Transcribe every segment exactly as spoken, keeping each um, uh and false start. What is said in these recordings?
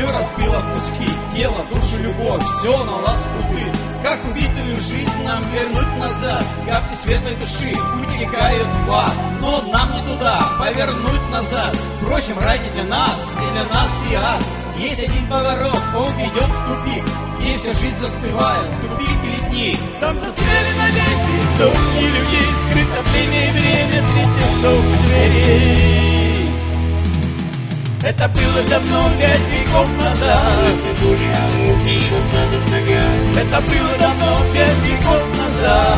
Все разбило в куски, тело, душу, любовь, все на ласку ты. Как убитую жизнь нам вернуть назад? Капли светлой души утекают в ад, но нам не туда, повернуть назад. Впрочем, рай не для нас, не для нас и ад. Есть один поворот, он ведет в тупик, где вся жизнь застывает, тупик или дни. Там застряли навеки сотни людей, скрыто время и время среди песов и дверей. Это было давно, пять веков назад. Это было давно, пять веков назад.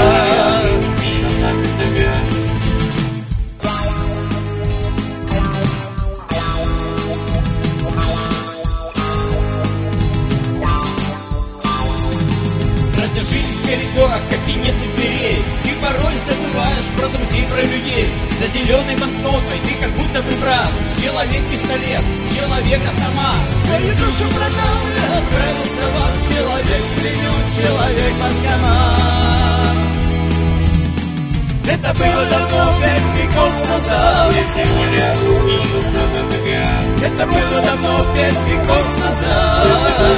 Жизнь в коридорах, кабинетных дверей. Ты порой забываешь про друзей, про людей. За зеленой банкнотой ты как будто бы брат. Человек-пистолет, человек-автомат. Свою душу продал и отправился в ад. Человек-пулемет, человек-банкомат. Это было давно, пять веков назад. Это было давно, пять веков назад.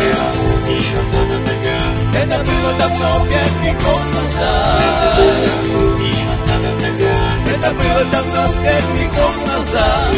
Это было давно, пять веков назад. Это было давно, пять веков назад.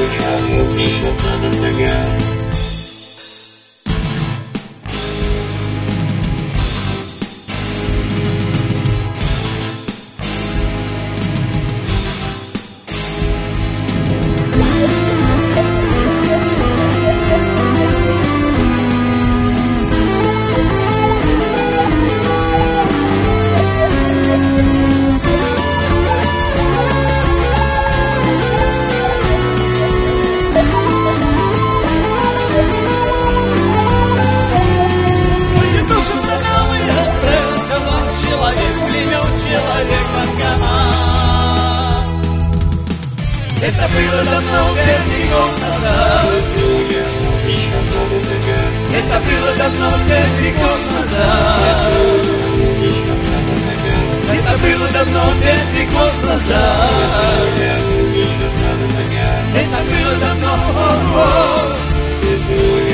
Это было давно, пять веков назад. Это было давно, пять веков назад. Это было давно, пять веков назад. Это было давно.